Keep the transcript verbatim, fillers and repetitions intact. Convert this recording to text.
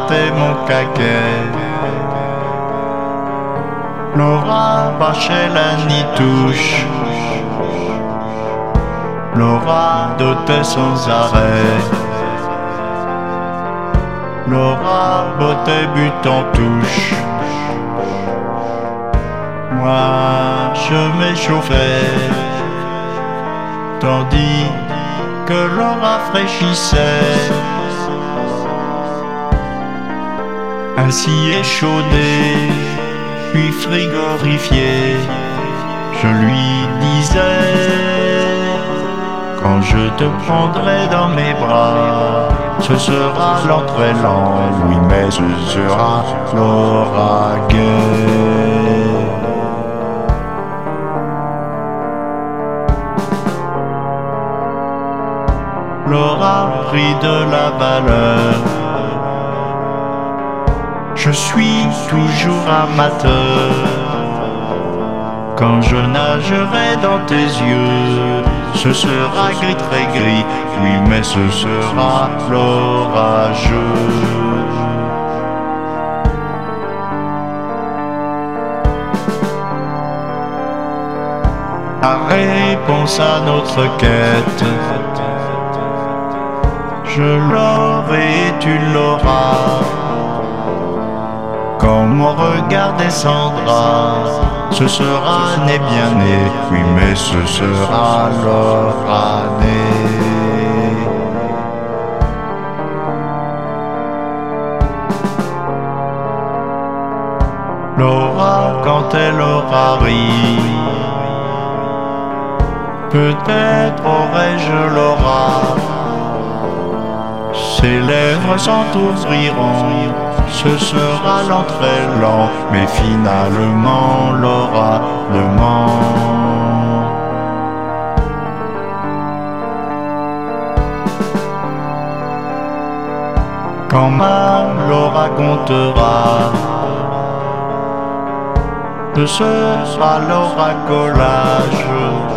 tenter mon caquet. Laura va chez la nitouche, Laura dotait sans arrêt. Laura bottait but en touche. Moi je m'échauffais, tandis que Laura fraîchissait. Ainsi échaudé, puis frigorifié, je lui disais: quand je te prendrai dans mes bras, ce sera l'entrée lent, oui mais ce sera Laura gay. Laura prit de la valeur. Je suis toujours amateur. Quand je nagerai dans tes yeux, ce sera gris très gris, oui mais ce sera l'orageux. La réponse à notre quête, je l'aurai et tu l'auras. Quand mon regard descendra, ce sera né bien né, oui mais ce sera Laura né. Laura quand elle aura ri, peut-être aurai-je Laura. Ses lèvres s'entrouvriront, ce sera l'entrée lent, mais finalement Laura le ment. Quand ma Laura comptera, ce sera l'oracolage.